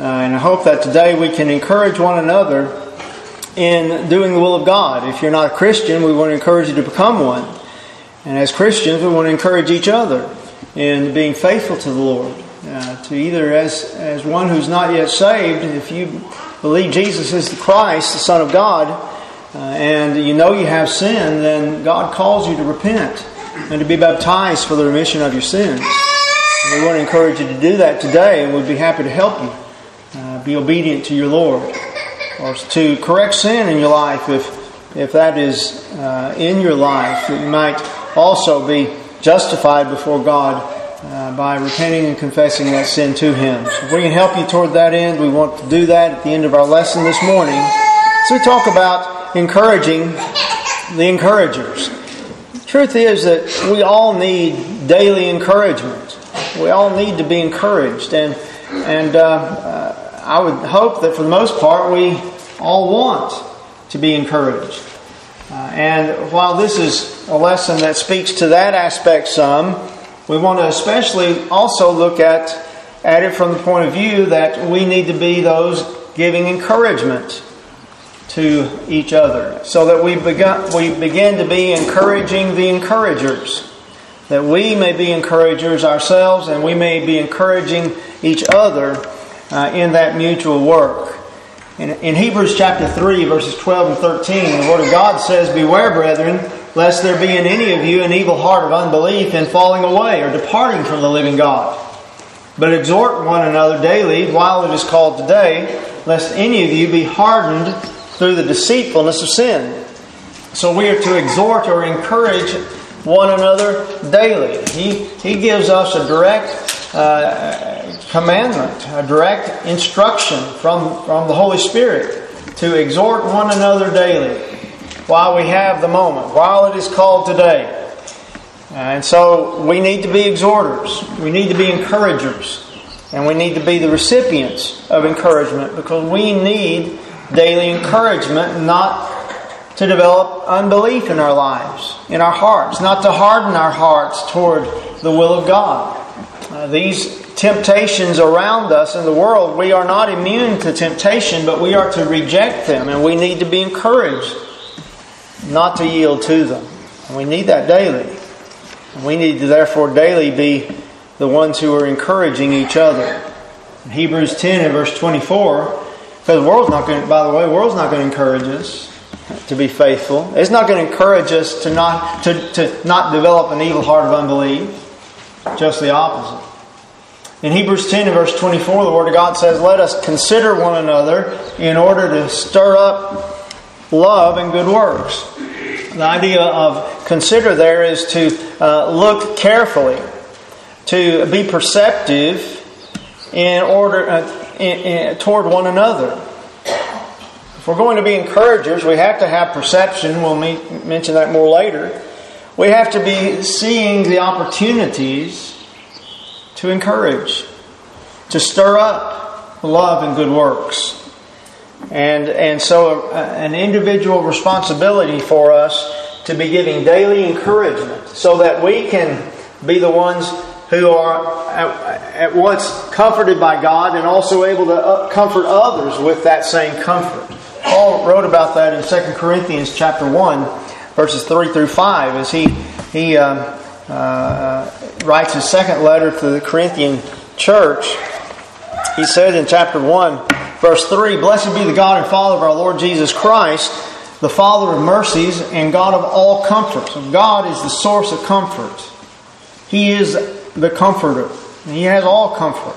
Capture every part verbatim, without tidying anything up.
Uh, and I hope that today we can encourage one another in doing the will of God. If you're not a Christian, we want to encourage you to become one. And as Christians, we want to encourage each other in being faithful to the Lord. Uh, to either as, as one who's not yet saved, if you believe Jesus is the Christ, the Son of God, uh, and you know you have sin, then God calls you to repent and to be baptized for the remission of your sins. And we want to encourage you to do that today, and we'd be happy to help you. Uh, be obedient to your Lord, or to correct sin in your life if if that is uh, in your life, that you might also be justified before God uh, by repenting and confessing that sin to Him. So if we can help you toward that end, we want to do that at the end of our lesson this morning. So we talk about encouraging the encouragers. The truth is that we all need daily encouragement. We all need to be encouraged, and and uh, uh, I would hope that for the most part we all want to be encouraged. Uh, and while this is a lesson that speaks to that aspect some, we want to especially also look at, at it from the point of view that we need to be those giving encouragement to each other, so that we begin, we begin to be encouraging the encouragers, that we may be encouragers ourselves and we may be encouraging each other Uh, in that mutual work. In, in Hebrews chapter three, verses twelve and thirteen, the Word of God says, "Beware, brethren, lest there be in any of you an evil heart of unbelief in falling away or departing from the living God. But exhort one another daily, while it is called today, lest any of you be hardened through the deceitfulness of sin." So we are to exhort or encourage one another daily. He, he gives us a direct uh, commandment, a direct instruction from, from the Holy Spirit to exhort one another daily while we have the moment, while it is called today. And so we need to be exhorters, we need to be encouragers, and we need to be the recipients of encouragement, because we need daily encouragement, not to develop unbelief in our lives, in our hearts, not to harden our hearts toward the will of God. Uh, these temptations around us in the world, we are not immune to temptation, but we are to reject them, and we need to be encouraged not to yield to them. And we need that daily. And we need to therefore daily be the ones who are encouraging each other. In Hebrews ten and verse twenty-four, because the world's not going to, by the way, the world's not going to encourage us to be faithful. It's not going to encourage us to not to, to not develop an evil heart of unbelief. Just the opposite. In Hebrews ten and verse twenty-four, the Word of God says, "Let us consider one another in order to stir up love and good works." The idea of consider there is to uh, look carefully, to be perceptive in order uh, in, in, toward one another. If we're going to be encouragers, we have to have perception. We'll meet, mention that more later. We have to be seeing the opportunities to encourage, to stir up love and good works. And and so uh, an individual responsibility for us to be giving daily encouragement, so that we can be the ones who are at, at once comforted by God and also able to uh, comfort others with that same comfort. Paul wrote about that in Second Corinthians chapter one, verses three through five, as he he um, uh, writes his second letter to the Corinthian church. He said in chapter one, verse three, "Blessed be the God and Father of our Lord Jesus Christ, the Father of mercies and God of all comfort." So God is the source of comfort. He is the comforter. And He has all comfort.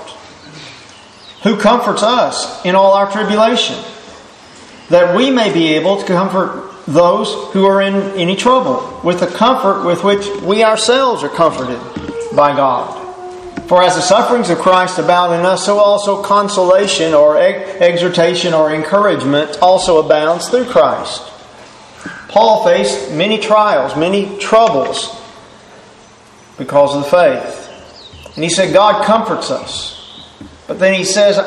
Who comforts us in all our tribulation, that we may be able to comfort those who are in any trouble with the comfort with which we ourselves are comforted by God. For as the sufferings of Christ abound in us, so also consolation or exhortation or encouragement also abounds through Christ. Paul faced many trials, many troubles because of the faith. And he said God comforts us. But then he says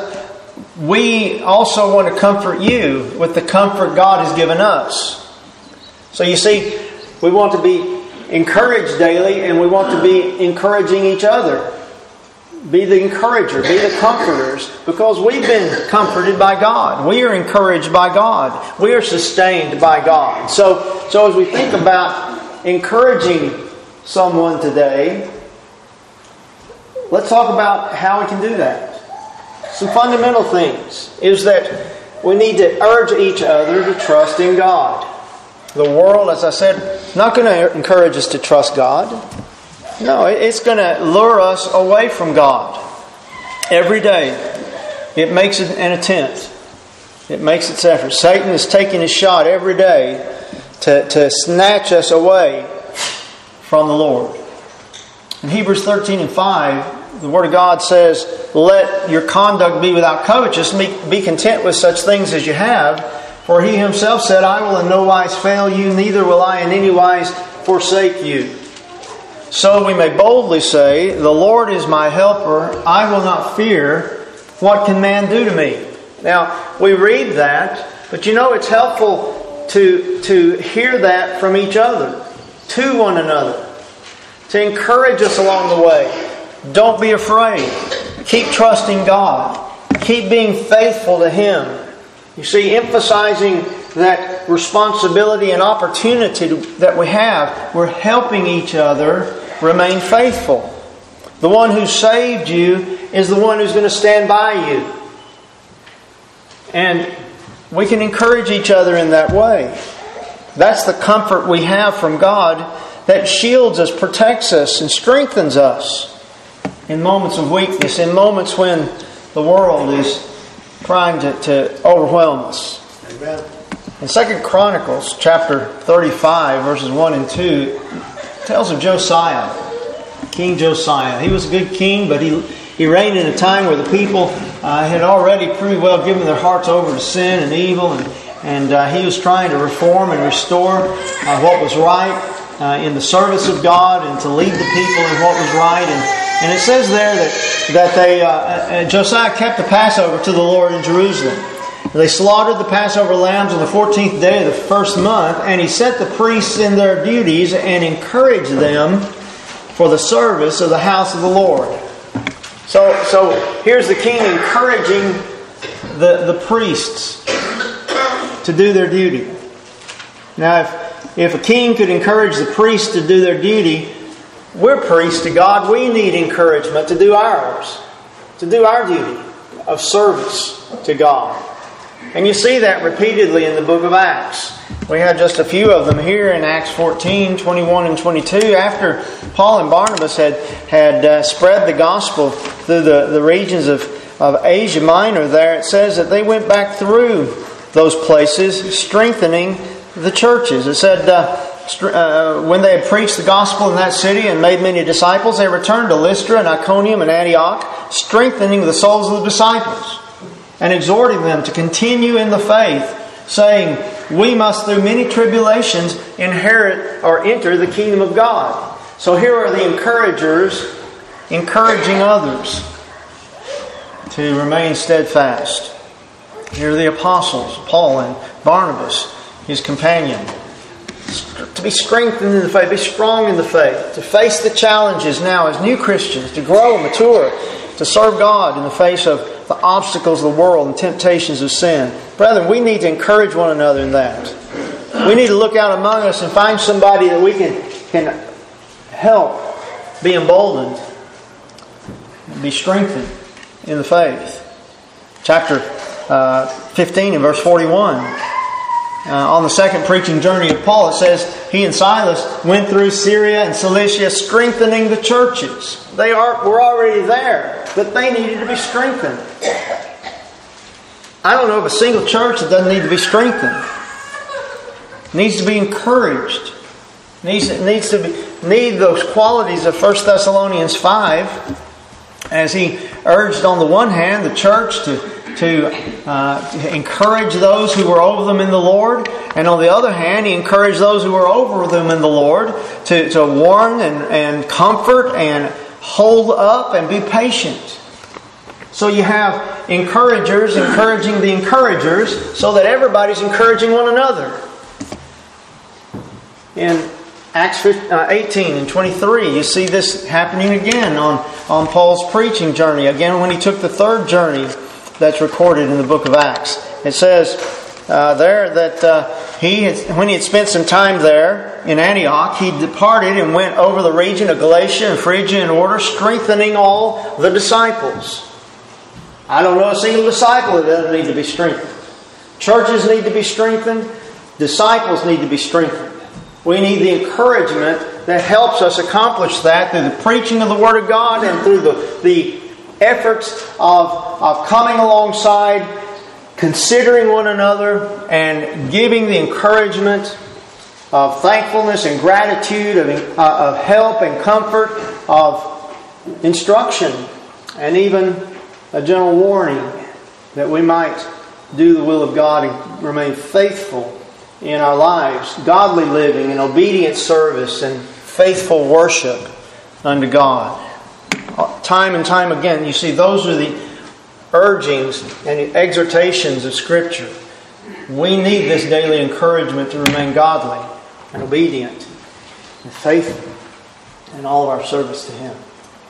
we also want to comfort you with the comfort God has given us. So you see, we want to be encouraged daily, and we want to be encouraging each other be the encourager, be the comforters, because we've been comforted by God. We are encouraged by God. We are sustained by God. So, so as we think about encouraging someone today, let's talk about how we can do that. Some fundamental things is that we need to urge each other to trust in God. The world, as I said, is not going to encourage us to trust God. No, it's going to lure us away from God. Every day, it makes an attempt. It makes its effort. Satan is taking his shot every day to, to snatch us away from the Lord. In Hebrews thirteen and five, the Word of God says, let your conduct be without covetousness. Be content with such things as you have. For He Himself said, I will in no wise fail you, neither will I in any wise forsake you. So we may boldly say, the Lord is my helper. I will not fear. What can man do to me? Now, we read that, but you know it's helpful to, to hear that from each other, to one another, to encourage us along the way. Don't be afraid. Keep trusting God. Keep being faithful to Him. You see, emphasizing that responsibility and opportunity that we have, we're helping each other remain faithful. The one who saved you is the one who's going to stand by you. And we can encourage each other in that way. That's the comfort we have from God that shields us, protects us, and strengthens us in moments of weakness, in moments when the world is trying to, to overwhelm us. Amen. In Second Chronicles chapter thirty-five, verses one and two, it tells of Josiah, King Josiah. He was a good king, but he he reigned in a time where the people uh, had already pretty well given their hearts over to sin and evil, and, and uh, he was trying to reform and restore uh, what was right uh, in the service of God and to lead the people in what was right. And And it says there that, that they uh, Josiah kept the Passover to the Lord in Jerusalem. They slaughtered the Passover lambs on the fourteenth day of the first month, and he set the priests in their duties and encouraged them for the service of the house of the Lord. So, so here's the king encouraging the, the priests to do their duty. Now, if, if a king could encourage the priests to do their duty, we're priests to God. We need encouragement to do ours, to do our duty of service to God. And you see that repeatedly in the book of Acts. We have just a few of them here in Acts fourteen, twenty-one and twenty-two. After Paul and Barnabas had, had uh, spread the gospel through the, the regions of, of Asia Minor there, it says that they went back through those places, strengthening the churches. It said, uh, uh, when they had preached the gospel in that city and made many disciples, they returned to Lystra and Iconium and Antioch, strengthening the souls of the disciples and exhorting them to continue in the faith, saying, we must through many tribulations inherit or enter the kingdom of God. So here are the encouragers encouraging others to remain steadfast. Here are the apostles, Paul and Barnabas, his companion. To be strengthened in the faith, be strong in the faith, to face the challenges now as new Christians, to grow and mature, to serve God in the face of the obstacles of the world and temptations of sin. Brethren, we need to encourage one another in that. We need to look out among us and find somebody that we can, can help be emboldened and be strengthened in the faith. Chapter uh, fifteen and verse forty-one. Uh, on the second preaching journey of Paul, it says he and Silas went through Syria and Cilicia, strengthening the churches. They are were already there, but they needed to be strengthened. I don't know of a single church that doesn't need to be strengthened. It needs to be encouraged. It needs, it needs to be, need those qualities of First Thessalonians five, as he urged on the one hand the church to To, uh, to encourage those who were over them in the Lord. And on the other hand, he encouraged those who were over them in the Lord to, to warn and, and comfort and hold up and be patient. So you have encouragers encouraging the encouragers so that everybody's encouraging one another. In Acts eighteen and twenty-three, you see this happening again on, on Paul's preaching journey. Again, when he took the third journey that's recorded in the book of Acts. It says uh, there that uh, he had, when he had spent some time there in Antioch, he departed and went over the region of Galatia and Phrygia in order, strengthening all the disciples. I don't know a single disciple that doesn't need to be strengthened. Churches need to be strengthened. Disciples need to be strengthened. We need the encouragement that helps us accomplish that through the preaching of the Word of God and through the, the efforts of, of coming alongside, considering one another, and giving the encouragement of thankfulness and gratitude, of, uh, of help and comfort, of instruction, and even a gentle warning that we might do the will of God and remain faithful in our lives, godly living and obedient service and faithful worship unto God. Time and time again, you see, those are the urgings and exhortations of Scripture. We need this daily encouragement to remain godly and obedient and faithful in all of our service to Him.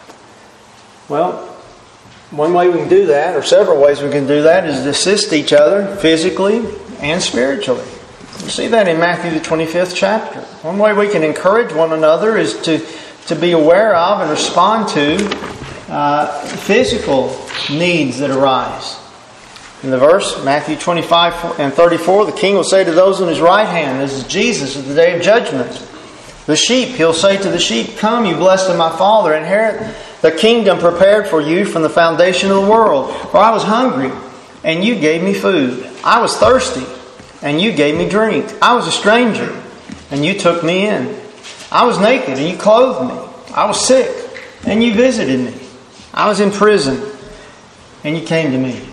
Well, one way we can do that, or several ways we can do that, is to assist each other physically and spiritually. You see that in Matthew the twenty-fifth chapter. One way we can encourage one another is to, to be aware of and respond to uh, physical needs that arise. In the verse, Matthew twenty-five and thirty-four, the king will say to those on his right hand, this is Jesus at the day of judgment, the sheep, He'll say to the sheep, come, you blessed of my Father, inherit the kingdom prepared for you from the foundation of the world. For I was hungry, and you gave me food. I was thirsty, and you gave me drink. I was a stranger, and you took me in. I was naked, and you clothed me. I was sick, and you visited me. I was in prison, and you came to me.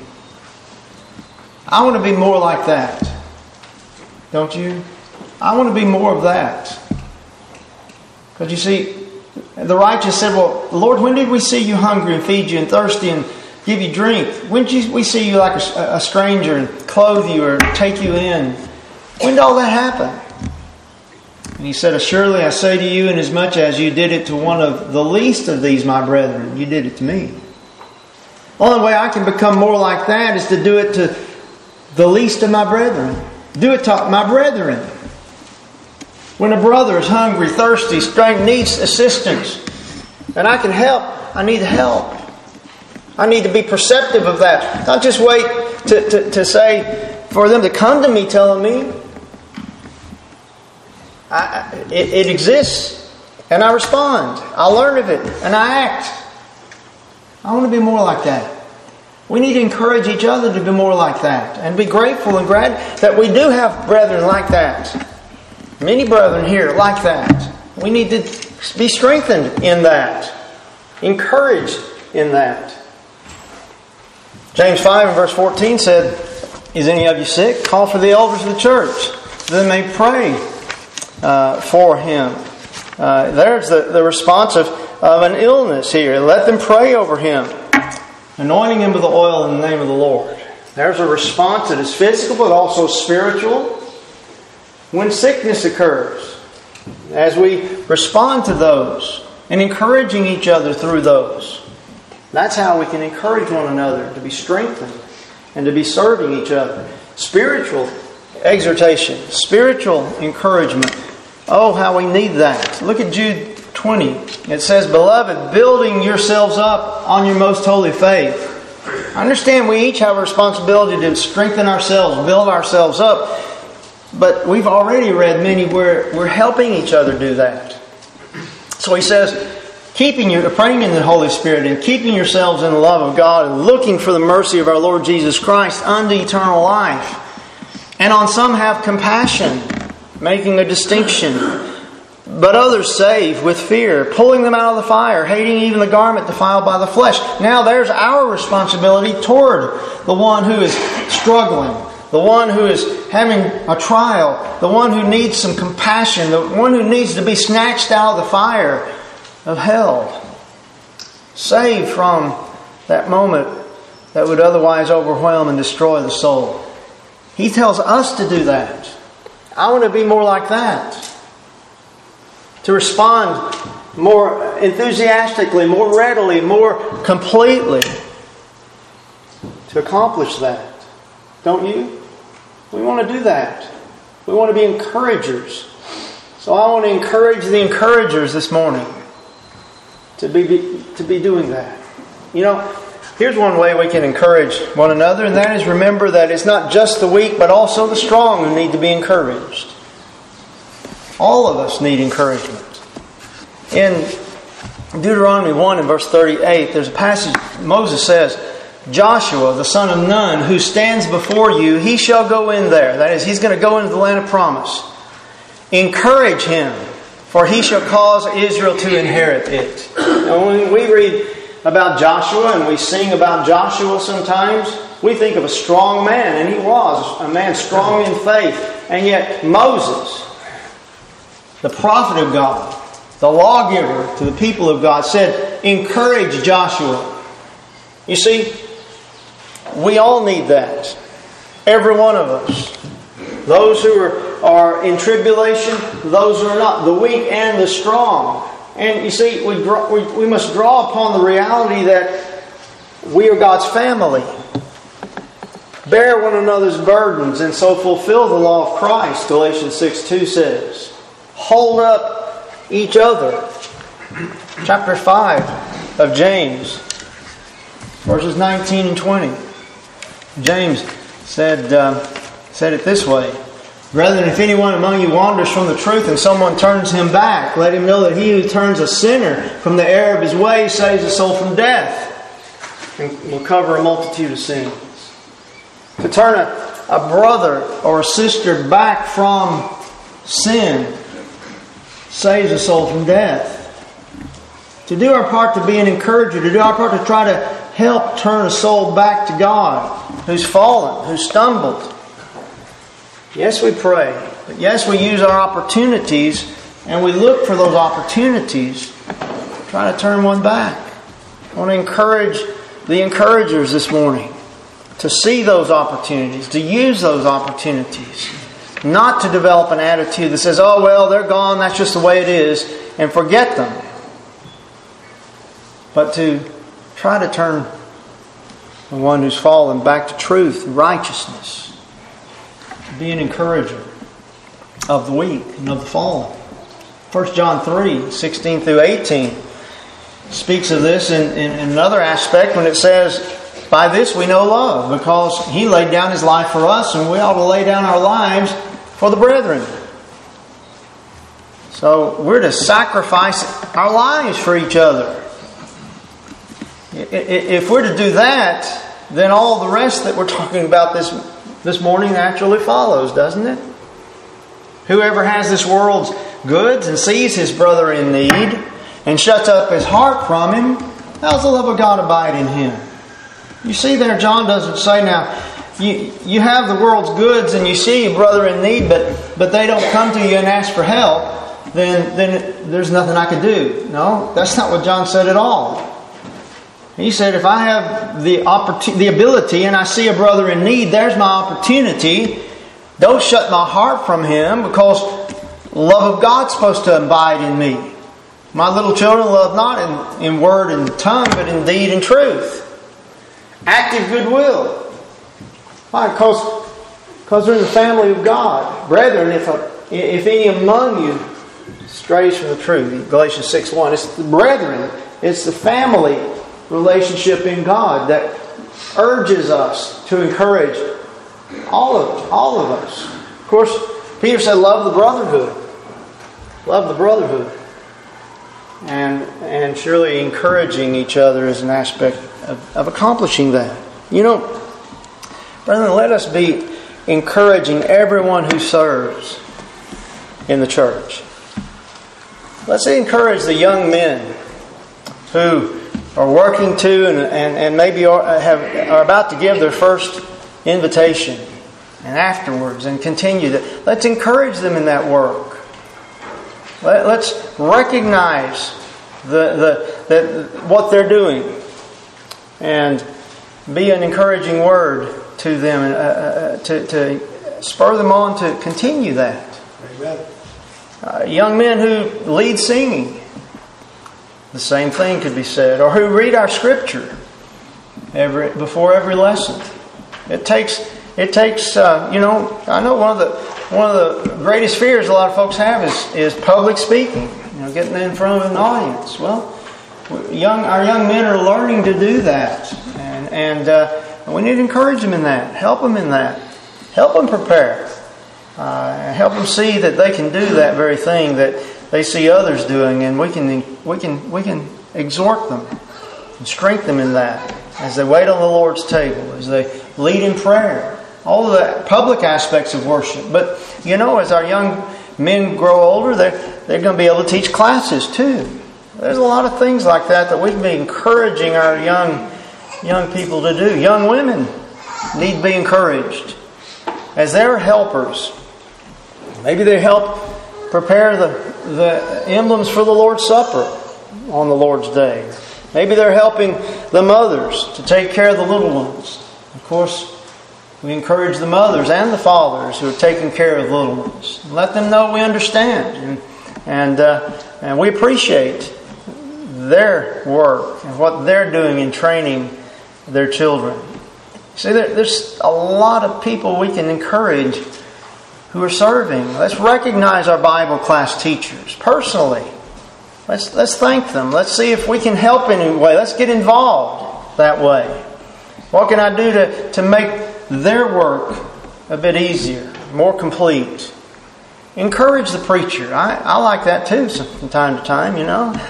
I want to be more like that. Don't you? I want to be more of that. Because you see, the righteous said, well, Lord, when did we see you hungry and feed you and thirsty and give you drink? When did we see you like a, a stranger and clothe you or take you in? When did all that happen? And He said, surely I say to you, inasmuch as you did it to one of the least of these, my brethren, you did it to me. The only way I can become more like that is to do it to the least of my brethren. Do it to my brethren. When a brother is hungry, thirsty, strained, needs assistance, and I can help, I need help. I need to be perceptive of that. Not just wait to, to, to say, for them to come to me telling me. I, it, it exists, and I respond. I learn of it, and I act. I want to be more like that. We need to encourage each other to be more like that, and be grateful and glad that we do have brethren like that. Many brethren here like that. We need to be strengthened in that. Encouraged in that. James five and verse fourteen said, is any of you sick? Call for the elders of the church, that they may pray uh, for him. Uh, there's the, the response of, of an illness here. Let them pray over him, anointing him with the oil in the name of the Lord. There's a response that is physical but also spiritual. When sickness occurs, as we respond to those and encouraging each other through those, that's how we can encourage one another to be strengthened and to be serving each other. Spiritual exhortation, spiritual encouragement. Oh, how we need that. Look at Jude twenty. It says, beloved, building yourselves up on your most holy faith. I understand we each have a responsibility to strengthen ourselves, build ourselves up. But we've already read many where we're helping each other do that. So he says, keeping you, praying in the Holy Spirit and keeping yourselves in the love of God and looking for the mercy of our Lord Jesus Christ unto eternal life. And on some have compassion, making a distinction. But others save with fear, pulling them out of the fire, hating even the garment defiled by the flesh. Now there's our responsibility toward the one who is struggling, the one who is having a trial, the one who needs some compassion, the one who needs to be snatched out of the fire of hell. Saved from that moment that would otherwise overwhelm and destroy the soul. He tells us to do that. I want to be more like that. to respond more enthusiastically, more readily, more completely to accomplish that. Don't you? We want to do that. We want to be encouragers. So I want to encourage the encouragers this morning to be, to be doing that. You know, here's one way we can encourage one another, and that is remember that it's not just the weak, but also the strong who need to be encouraged. All of us need encouragement. In Deuteronomy one and verse thirty-eight, there's a passage, Moses says, Joshua, the son of Nun, who stands before you, he shall go in there. That is, he's going to go into the land of promise. Encourage him, for he shall cause Israel to inherit it. Now, when we read about Joshua and we sing about Joshua sometimes, we think of a strong man, and he was a man strong in faith. And yet Moses, the prophet of God, the lawgiver to the people of God, said, encourage Joshua. You see, we all need that. Every one of us. Those who are, are in tribulation, those who are not. The weak and the strong. And you see, we, draw, we, we must draw upon the reality that we are God's family. Bear one another's burdens and so fulfill the law of Christ, Galatians six two says. Hold up each other. Chapter five of James, verses nineteen and twenty. James said, uh, said it this way. Brethren, if anyone among you wanders from the truth and someone turns him back, let him know that he who turns a sinner from the error of his way saves a soul from death and will cover a multitude of sins. To turn a, a brother or a sister back from sin saves a soul from death. To do our part to be an encourager, to do our part to try to help turn a soul back to God who's fallen, who's stumbled. Yes, we pray. But yes, we use our opportunities and we look for those opportunities to try to turn one back. I want to encourage the encouragers this morning to see those opportunities, to use those opportunities. Not to develop an attitude that says, oh, well, they're gone, that's just the way it is, and forget them. But to try to turn the one who's fallen back to truth and righteousness. Be an encourager of the weak and of the fallen. First John three, sixteen through eighteen speaks of this in, in, in another aspect when it says, by this we know love, because He laid down His life for us, and we ought to lay down our lives for the brethren. So we're to sacrifice our lives for each other. If we're to do that, then all the rest that we're talking about this, this morning naturally follows, doesn't it? Whoever has this world's goods and sees his brother in need and shuts up his heart from him, how's the love of God abide in him? You see there, John doesn't say now, you, you have the world's goods and you see a brother in need, but, but they don't come to you and ask for help, then, then there's nothing I can do. No, that's not what John said at all. He said, if I have the opportunity, the ability and I see a brother in need, there's my opportunity. Don't shut my heart from him, because the love of God's supposed to abide in me. My little children, love not in, in word and tongue, but in deed and truth. Active goodwill. Why? Because, because they're in the family of God. Brethren, if, a, if any among you strays from the truth, Galatians six one, it's the brethren, it's the family relationship in God that urges us to encourage all of all of us. Of course, Peter said, love the brotherhood. Love the brotherhood. And and surely encouraging each other is an aspect of, of accomplishing that. You know, brethren, let us be encouraging everyone who serves in the church. Let's encourage the young men who are working to and, and, and maybe are, have, are about to give their first invitation, and afterwards, and continue that. Let's encourage them in that work. Let, let's recognize the, the, the, what they're doing and be an encouraging word to them, uh, uh, to, to spur them on to continue that. Amen. Uh, young men who lead singing, the same thing could be said. Or who read our Scripture every before every lesson. It takes, it takes. Uh, you know, I know one of the one of the greatest fears a lot of folks have is is public speaking. You know, getting in front of an audience. Well, young our young men are learning to do that, and and uh, we need to encourage them in that, help them in that, help them prepare. Uh, help them see that they can do that very thing that they see others doing, and we can we can we can exhort them and strengthen them in that as they wait on the Lord's table, as they lead in prayer, all of the public aspects of worship. But you know, as our young men grow older, they're they're going to be able to teach classes too. There's a lot of things like that that we can be encouraging our young young people to do. Young women need to be encouraged as their helpers. Maybe they help prepare the, the emblems for the Lord's Supper on the Lord's Day. Maybe they're helping the mothers to take care of the little ones. Of course, we encourage the mothers and the fathers who are taking care of the little ones. Let them know we understand and and, uh, and we appreciate their work and what they're doing in training their children. See, there, there's a lot of people we can encourage who are serving. Let's recognize our Bible class teachers personally. Let's let's thank them. Let's see if we can help in any way. Let's get involved that way. What can I do to, to make their work a bit easier, more complete? Encourage the preacher. I, I like that too from time to time, you know.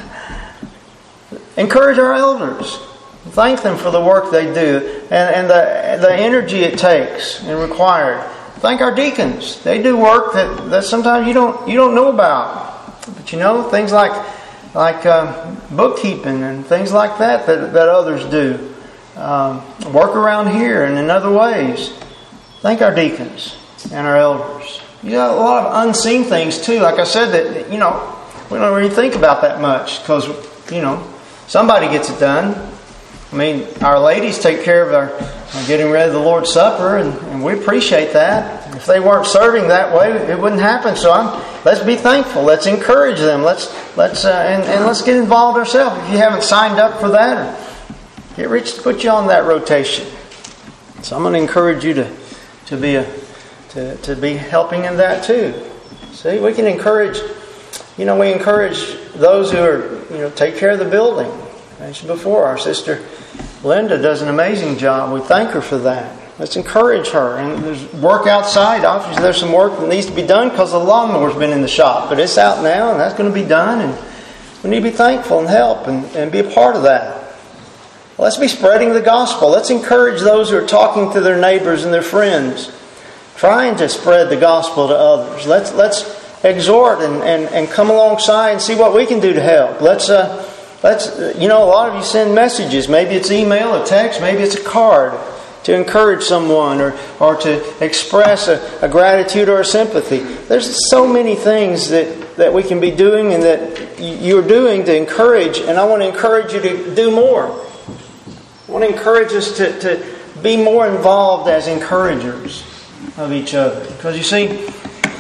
Encourage our elders. Thank them for the work they do and, and the, the energy it takes and required. Thank our deacons. They do work that, that sometimes you don't you don't know about. But you know, things like like uh, bookkeeping and things like that that, that others do. Um, work around here and in other ways. Thank our deacons and our elders. You got a lot of unseen things too. Like I said, that you know, we don't really think about that much because, you know, somebody gets it done. I mean, our ladies take care of our getting ready for the Lord's Supper, and, and we appreciate that. If they weren't serving that way, it wouldn't happen. So I'm, let's be thankful. Let's encourage them. Let's let's uh, and, and let's get involved ourselves. If you haven't signed up for that, get Rich to put you on that rotation. So I'm going to encourage you to to be a to to be helping in that too. See, we can encourage. You know, we encourage those who are you know take care of the building. I mentioned before, our sister Linda does an amazing job. We thank her for that. Let's encourage her. And there's work outside. Obviously, there's some work that needs to be done because the lawnmower's been in the shop. But it's out now, and that's going to be done. And we need to be thankful and help and, and be a part of that. Let's be spreading the gospel. Let's encourage those who are talking to their neighbors and their friends, trying to spread the gospel to others. Let's let's exhort and, and, and come alongside and see what we can do to help. Let's... Uh, Let's, you know, a lot of you send messages. Maybe it's email or text. Maybe it's a card to encourage someone or, or to express a, a gratitude or a sympathy. There's so many things that, that we can be doing and that you're doing to encourage. And I want to encourage you to do more. I want to encourage us to, to be more involved as encouragers of each other. Because you see,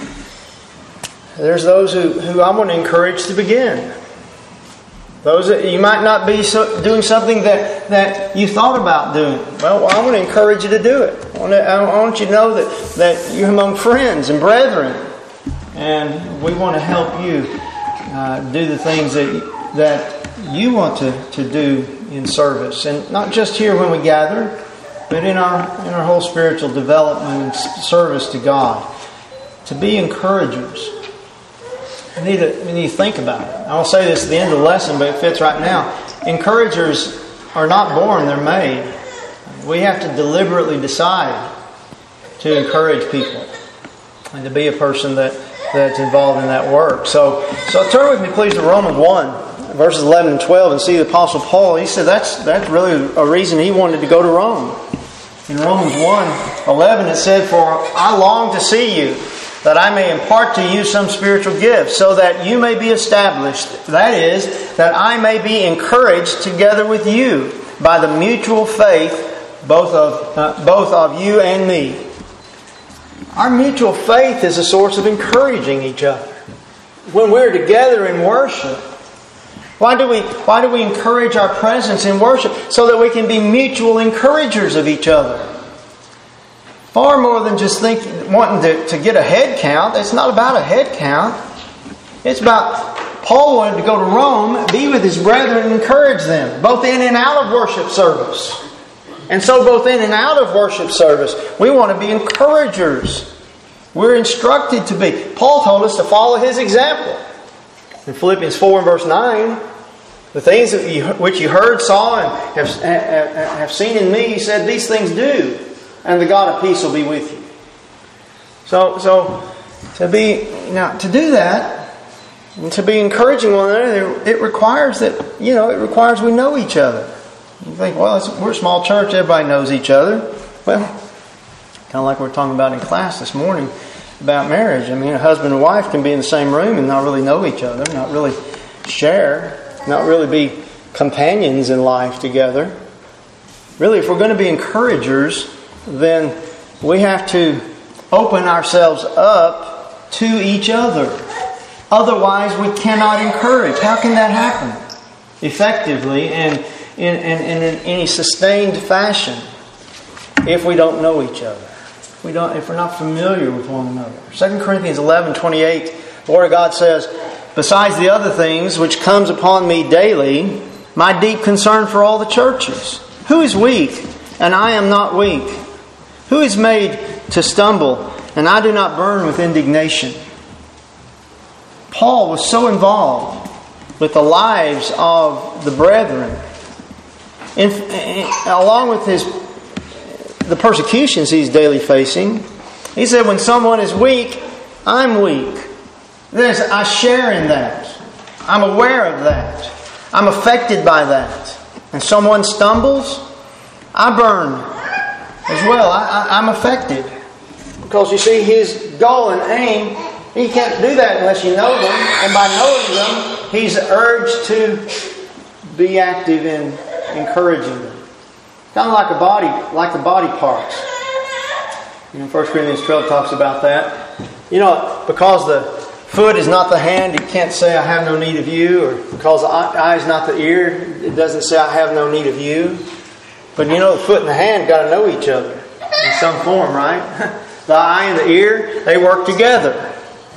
there's those who, who I want to encourage to begin. Those that you might not be so, doing something that, that you thought about doing. Well, I want to encourage you to do it. I want, to, I want you to know that, that you're among friends and brethren. And we want to help you uh, do the things that, that you want to, to do in service. And not just here when we gather, but in our, in our whole spiritual development and service to God. To be encouragers. We need, to, we need to think about it. I'll say this at the end of the lesson, but it fits right now. Encouragers are not born, they're made. We have to deliberately decide to encourage people and to be a person that, that's involved in that work. So, so turn with me please to Romans one, verses eleven and twelve, and see the Apostle Paul. He said that's, that's really a reason he wanted to go to Rome. In Romans one eleven it said, "For I long to see you, that I may impart to you some spiritual gift, so that you may be established. That is, that I may be encouraged together with you by the mutual faith both of uh, both of you and me." Our mutual faith is a source of encouraging each other. when we're together in worship? Why do we why do we encourage our presence in worship? So that we can be mutual encouragers of each other. Far more than just think, wanting to, to get a head count. It's not about a head count. It's about, Paul wanted to go to Rome, be with his brethren and encourage them, both in and out of worship service. And so both in and out of worship service, we want to be encouragers. We're instructed to be. Paul told us to follow his example. In Philippians four and verse nine, the things that you, which you heard, saw, and have, have seen in me, he said, these things do, and the God of peace will be with you. So, so to be now to do that, and to be encouraging one another, it requires that you know it requires we know each other. You think, well, it's, we're a small church, everybody knows each other. Well, kind of like we were talking about in class this morning about marriage. I mean, a husband and wife can be in the same room and not really know each other, not really share, not really be companions in life together. Really, if we're going to be encouragers, then we have to open ourselves up to each other. Otherwise, we cannot encourage. How can that happen effectively and in, in, in, in any sustained fashion if we don't know each other? If we don't, if we're not familiar with one another. Second Corinthians eleven twenty-eight, the Word of God says, besides the other things which comes upon me daily, my deep concern for all the churches. Who is weak, and I am not weak? Who is made to stumble, and I do not burn with indignation? Paul was so involved with the lives of the brethren, in, in, along with his the persecutions he's daily facing. He said, when someone is weak, I'm weak. There's, I share in that. I'm aware of that. I'm affected by that. And someone stumbles, I burn as well. I, I, I'm affected. Because you see, his goal and aim, he can't do that unless you know them. And by knowing them, he's urged to be active in encouraging them. Kind of like a body, like the body parts. You know, First Corinthians twelve talks about that. You know, because the foot is not the hand, it can't say, I have no need of you. Or because the eye is not the ear, it doesn't say, I have no need of you. But you know, the foot and the hand got to know each other in some form, right? The eye and the ear, they work together.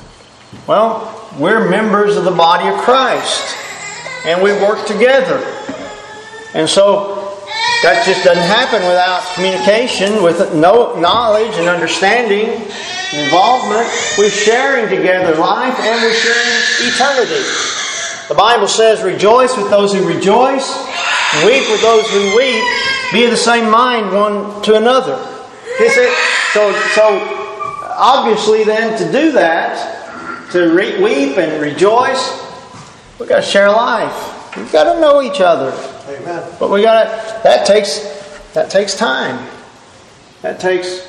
Well, we're members of the body of Christ. And we work together. And so, that just doesn't happen without communication, with no knowledge and understanding and involvement. We're sharing together life and we're sharing eternity. The Bible says, rejoice with those who rejoice, weep with those who weep, be of the same mind one to another. So, so obviously then to do that, to re- weep and rejoice, we've got to share life. We've got to know each other. Amen. But we got to, that takes that takes time. That takes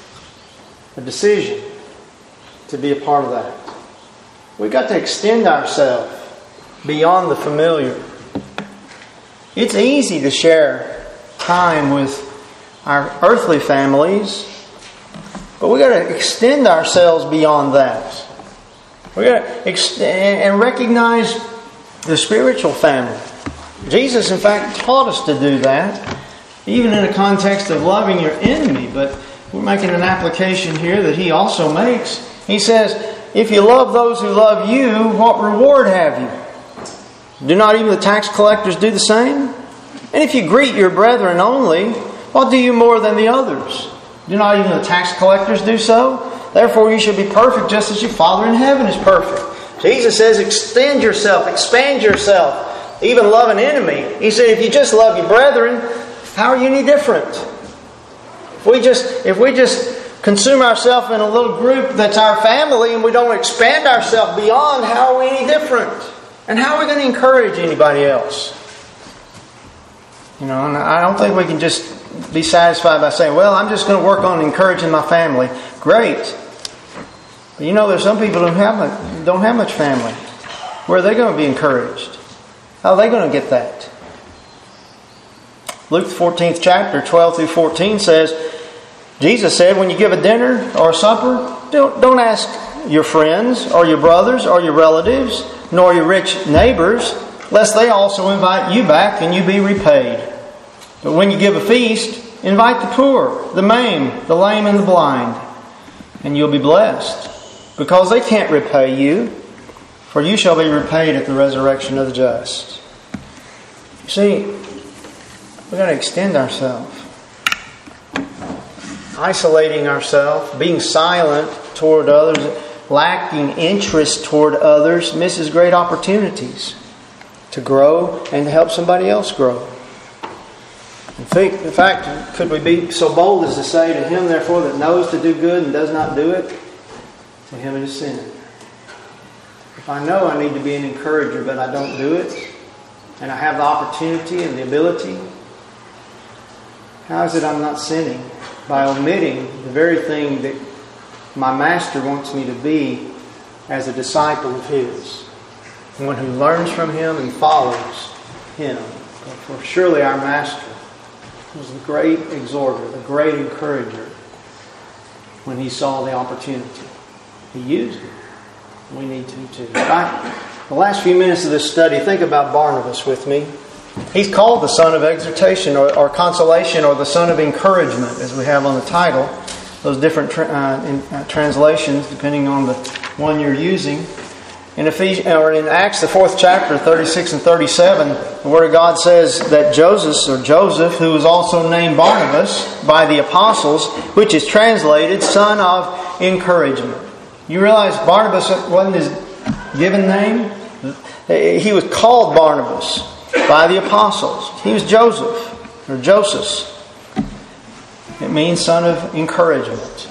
a decision to be a part of that. We've got to extend ourselves beyond the familiar. It's easy to share time with our earthly families, but we've got to extend ourselves beyond that. We've got to extend and recognize the spiritual family. Jesus, in fact, taught us to do that, even in a context of loving your enemy. But we're making an application here that he also makes. He says, if you love those who love you, what reward have you? Do not even the tax collectors do the same? And if you greet your brethren only, what do you more than the others? Do not even the tax collectors do so? Therefore you should be perfect just as your Father in heaven is perfect. Jesus says, extend yourself, expand yourself. Even love an enemy. He said, if you just love your brethren, how are you any different? If we just, if we just consume ourselves in a little group that's our family and we don't expand ourselves beyond, how are we any different? And how are we going to encourage anybody else? You know, and I don't think we can just be satisfied by saying, well, I'm just going to work on encouraging my family. Great. But you know, there's some people who have, don't have much family. Where are they going to be encouraged? How are they going to get that? Luke the fourteenth chapter, twelve through fourteen says, Jesus said, when you give a dinner or a supper, don't, don't ask your friends, or your brothers, or your relatives, nor your rich neighbors, lest they also invite you back and you be repaid. But when you give a feast, invite the poor, the maimed, the lame, and the blind, and you'll be blessed, because they can't repay you, for you shall be repaid at the resurrection of the just. You see, we've got to extend ourselves. Isolating ourselves, being silent toward others, lacking interest toward others, misses great opportunities to grow and to help somebody else grow. In fact, could we be so bold as to say, to him therefore that knows to do good and does not do it, to him it is sin. If I know I need to be an encourager but I don't do it, and I have the opportunity and the ability, how is it I'm not sinning? By omitting the very thing that my Master wants me to be as a disciple of His. One who learns from Him and follows Him. For surely our Master was the great exhorter, the great encourager when He saw the opportunity. He used it. We need to too. Right? The last few minutes of this study, think about Barnabas with me. He's called the son of exhortation or, or consolation, or the son of encouragement, as we have on the title. Those different tra- uh, in, uh, translations, depending on the one you're using. In Ephesians, or in Acts, the fourth chapter, thirty-six and thirty-seven, the Word of God says that Joseph, or Joseph, who was also named Barnabas by the apostles, which is translated son of encouragement. You realize Barnabas wasn't his given name? He was called Barnabas by the apostles. He was Joseph, or Joseph. It means son of encouragement.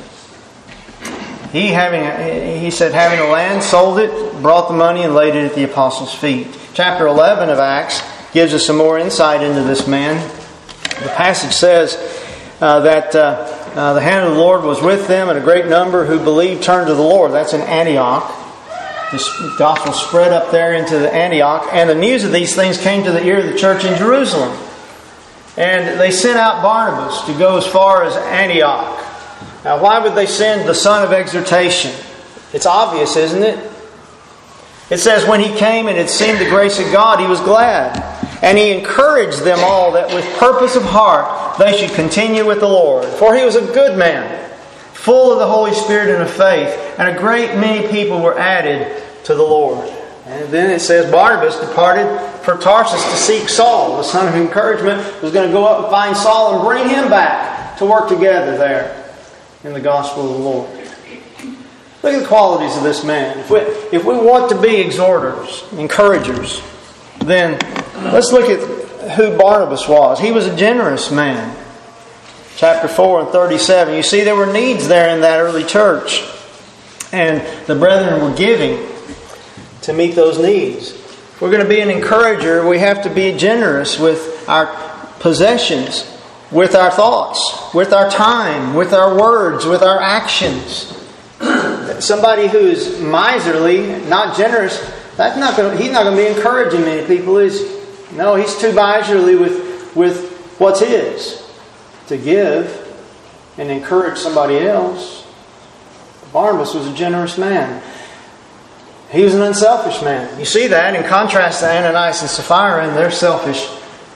He having, he said, having a land, sold it, brought the money, and laid it at the apostles' feet. Chapter eleven of Acts gives us some more insight into this man. The passage says uh, that uh, uh, the hand of the Lord was with them, and a great number who believed turned to the Lord. That's in Antioch. The gospel spread up there into the Antioch, and the news of these things came to the ear of the church in Jerusalem. And they sent out Barnabas to go as far as Antioch. Now, why would they send the son of exhortation? It's obvious, isn't it? It says, when he came and had seen the grace of God, he was glad. And he encouraged them all that with purpose of heart they should continue with the Lord. For he was a good man, full of the Holy Spirit and of faith, and a great many people were added to the Lord. And then it says Barnabas departed for Tarsus to seek Saul. The son of encouragement was going to go up and find Saul and bring him back to work together there in the gospel of the Lord. Look at the qualities of this man. If we, if we want to be exhorters, encouragers, then let's look at who Barnabas was. He was a generous man. Chapter four and thirty-seven. You see, there were needs there in that early church. And the brethren were giving to meet those needs. If we're going to be an encourager, we have to be generous with our possessions, with our thoughts, with our time, with our words, with our actions. Somebody who is miserly, not generous, that's not going to, he's not going to be encouraging many people, is he? No, he's too miserly with, with what's his to give and encourage somebody else. Barnabas was a generous man. He was an unselfish man. You see that in contrast to Ananias and Sapphira and their selfish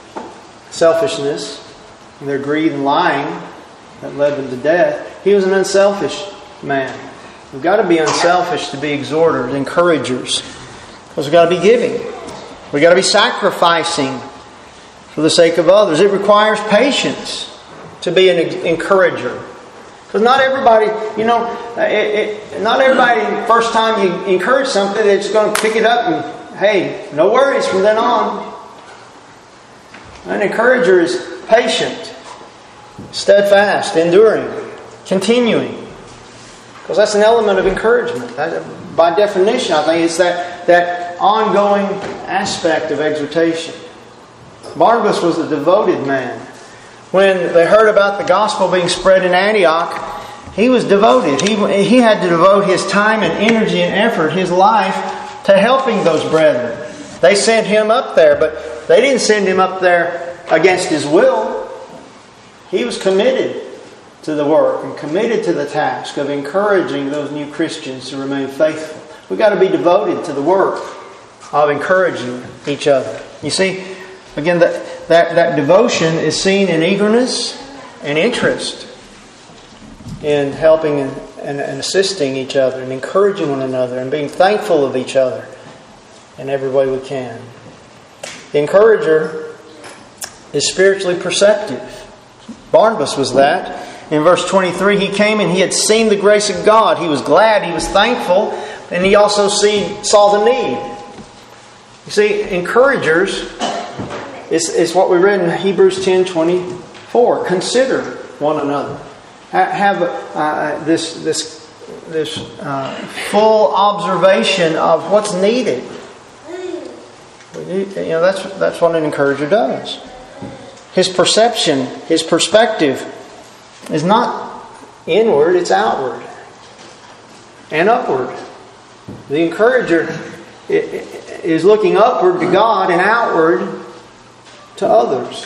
selfishness and their greed and lying that led them to death. He was an unselfish man. We've got to be unselfish to be exhorters, encouragers, because we've got to be giving. We've got to be sacrificing for the sake of others. It requires patience to be an encourager. Because not everybody, you know, it, it, not everybody, first time you encourage something, they're just going to pick it up and, hey, no worries from then on. An encourager is patient, steadfast, enduring, continuing. Because that's an element of encouragement. That, by definition, I think it's that, that ongoing aspect of exhortation. Barnabas was a devoted man. When they heard about the gospel being spread in Antioch, he was devoted. He, he had to devote his time and energy and effort, his life, to helping those brethren. They sent him up there, but they didn't send him up there against his will. He was committed to the work and committed to the task of encouraging those new Christians to remain faithful. We've got to be devoted to the work of encouraging each other. You see, again, that, that, that devotion is seen in eagerness and interest in helping and, and, and assisting each other and encouraging one another and being thankful of each other in every way we can. The encourager is spiritually perceptive. Barnabas was that. In verse twenty-three, he came and he had seen the grace of God. He was glad, he was thankful, and he also see, saw the need. You see, encouragers is, is what we read in Hebrews ten twenty-four. Consider one another. Have uh, this this this uh, full observation of what's needed. You know, that's that's what an encourager does. His perception, his perspective is not inward, it's outward and upward. The encourager is looking upward to God and outward to others.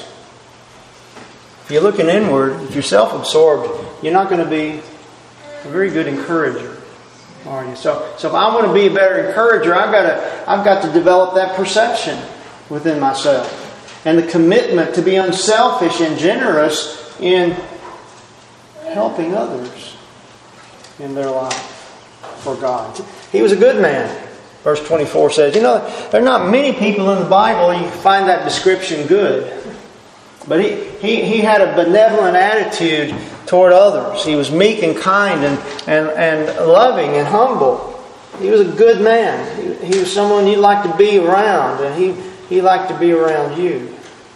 If you're looking inward, if you're self-absorbed, you're not going to be a very good encourager, are you? So, so if I want to be a better encourager, I've got to, I've got to develop that perception within myself and the commitment to be unselfish and generous in helping others in their life for God. He was a good man. Verse twenty-four says, you know, there are not many people in the Bible you find that description good. But he, he, he had a benevolent attitude toward others. He was meek and kind and, and, and loving and humble. He was a good man. He, he was someone you'd like to be around, and he, he liked to be around you.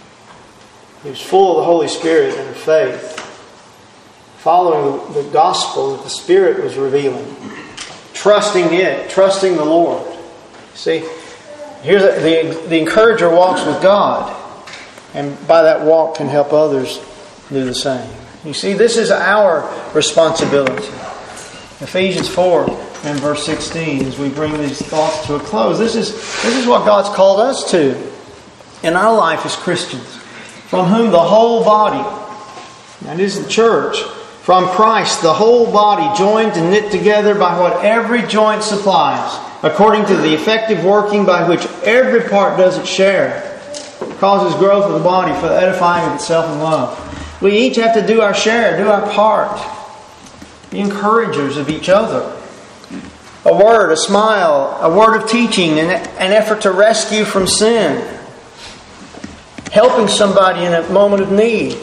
He was full of the Holy Spirit and of faith, following the gospel that the Spirit was revealing, trusting it, trusting the Lord. See, here the, the, the encourager walks with God, and by that walk can help others do the same. You see, this is our responsibility. Ephesians four and verse sixteen, as we bring these thoughts to a close, this is, this is what God's called us to in our life as Christians, from whom the whole body, that is the church, from Christ, the whole body, joined and knit together by what every joint supplies, according to the effective working by which every part does its share, causes growth of the body for the edifying of itself in love. We each have to do our share, do our part. Be encouragers of each other. A word, a smile, a word of teaching, an, an effort to rescue from sin. Helping somebody in a moment of need.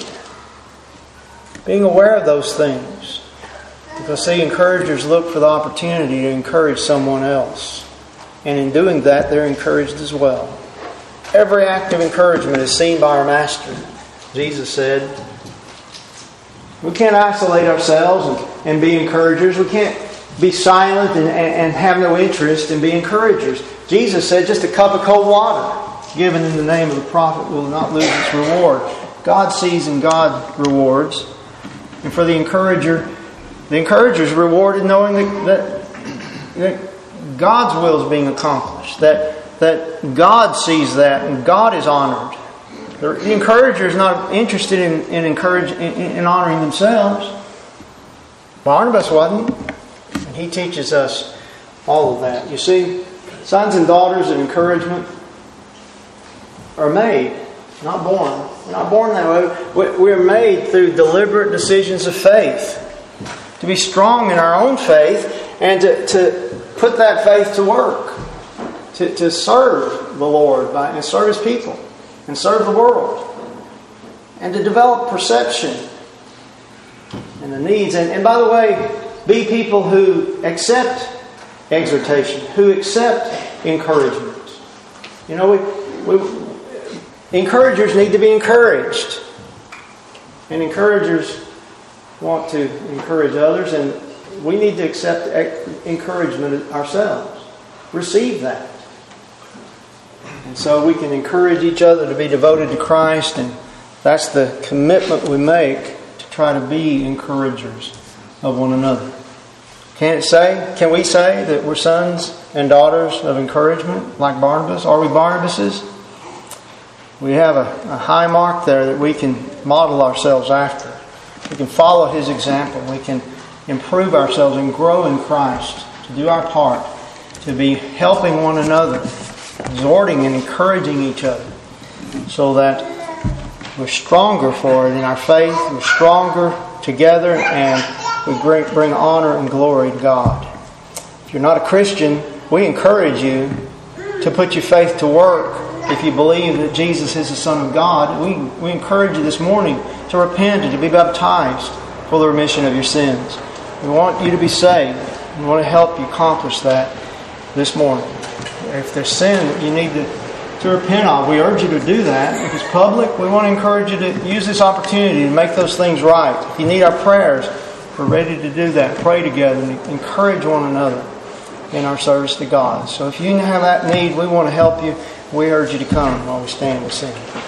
Being aware of those things. Because see, encouragers look for the opportunity to encourage someone else. And in doing that, they're encouraged as well. Every act of encouragement is seen by our Master. Jesus said, we can't isolate ourselves and, and be encouragers. We can't be silent and, and, and have no interest and be encouragers. Jesus said just a cup of cold water given in the name of the prophet will not lose its reward. God sees and God rewards. And for the encourager, the encourager is rewarded knowing that, that, that God's will is being accomplished. That That God sees that and God is honored. The encourager is not interested in in, encourage, in, in honoring themselves. Barnabas wasn't. And he teaches us all of that. You see, sons and daughters of encouragement are made, not born. We're not born that way. We're made through deliberate decisions of faith. To be strong in our own faith and to, to put that faith to work. To, to serve the Lord by, and serve His people and serve the world. And to develop perception and the needs. And, and by the way, be people who accept exhortation, who accept encouragement. You know, we, we encouragers need to be encouraged. And encouragers want to encourage others, and we need to accept encouragement ourselves. Receive that. And so we can encourage each other to be devoted to Christ, and that's the commitment we make to try to be encouragers of one another. Can it say, can we say that we're sons and daughters of encouragement like Barnabas? Are we Barnabases? We have a, a high mark there that we can model ourselves after. we can follow His example. We can improve ourselves and grow in Christ, to do our part, to be helping one another, exhorting and encouraging each other, so that we're stronger for it in our faith, we're stronger together, and we bring, bring honor and glory to God. If you're not a Christian, we encourage you to put your faith to work. If you believe that Jesus is the Son of God, we, we encourage you this morning to repent and to be baptized for the remission of your sins. We want you to be saved. We want to help you accomplish that this morning. If there's sin that you need to, to repent of, we urge you to do that. If it's public, we want to encourage you to use this opportunity to make those things right. If you need our prayers, we're ready to do that. Pray together and encourage one another in our service to God. So if you have that need, we want to help you. We urge you to come while we stand and sing.